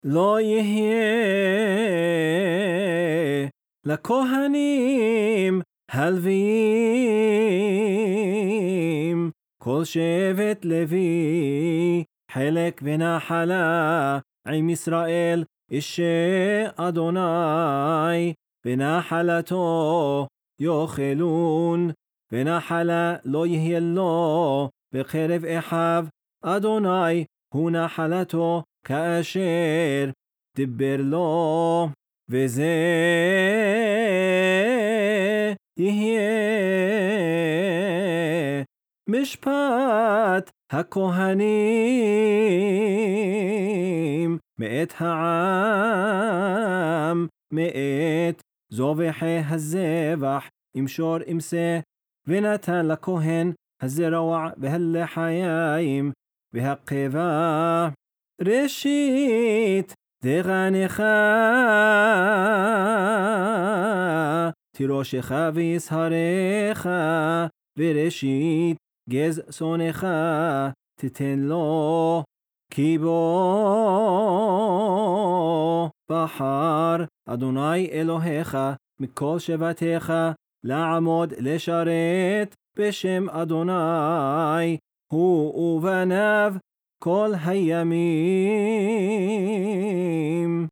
לא יהיה לכהנים הלוויים, כל שבט לוי חלק ונחלה עם ישראל, אישי אדוני ונחלתו יאכלון, ונחלה לא יהיה לו בקרב אחיו, אדוני הוא נחלתו כאשר דיבר לו, וזה יהיה משפט הכהנים מאת העם, מאת זובחי הזבח עם שור אמסה, ונתן לכהן הזרוע והלחיים והקיבה. ראשית דגנך תירושך ויסהרך, וראשית גז שונך תתן לו, כי בו בחר אדוני אלוהיך מכל שבטיך לעמוד לשרת בשם אדוני, הוא ובניו כל הימים.